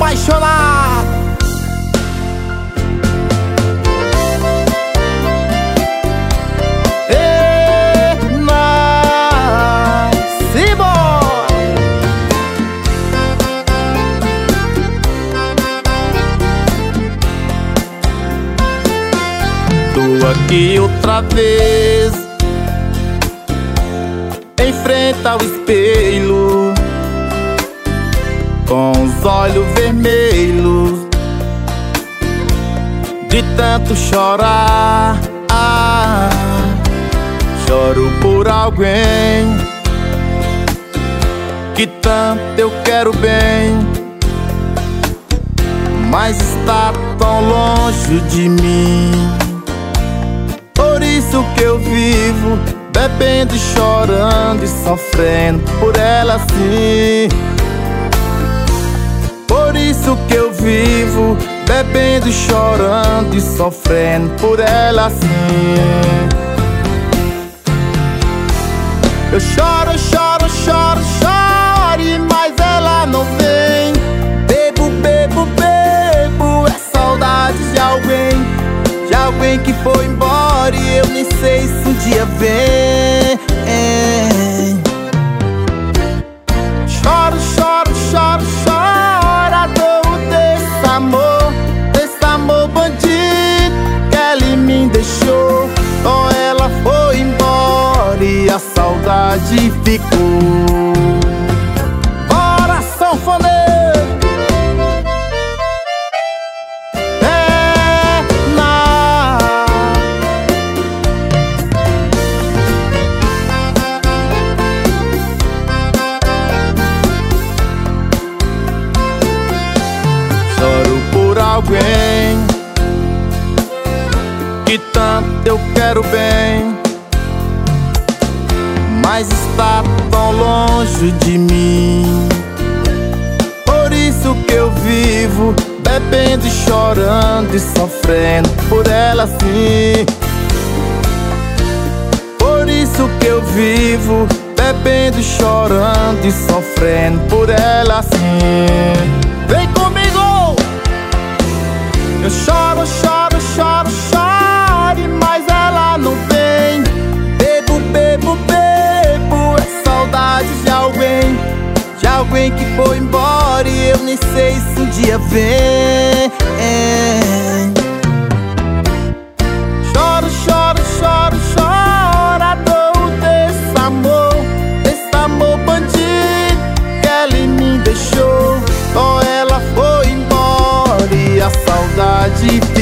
apaixonado. Tô aqui outra vez, em frente ao espelho, com os olhos vermelhos de tanto chorar. Choro por alguém que tanto eu quero bem, mas está tão longe de mim. Por isso que eu vivo bebendo, chorando e sofrendo por ela assim. Por isso que eu vivo bebendo, chorando e sofrendo por ela assim. Eu choro, choro, choro, choro, mas ela não vem. Bebo, bebo, bebo, é saudade de alguém que foi embora e eu nem sei se um dia vem. Choro, choro, choro, choro a dor desse amor bandido que ele me deixou. Com ela foi embora e a saudade ficou. Bora, sanfoneiro! Choro por alguém que tanto eu quero bem, mas está tão longe de mim. Por isso que eu vivo bebendo, chorando e sofrendo por ela assim. Por isso que eu vivo bebendo, chorando e sofrendo por ela assim. Vem comigo! Eu choro, choro, choro, choro, mas ela não vem. Bebo, bebo, bebo, é saudade de alguém que foi embora e eu nem sei se um dia vem. Choro, choro, choro, choro a dor desse amor bandido que ele me deixou. Com ela foi embora e a saudade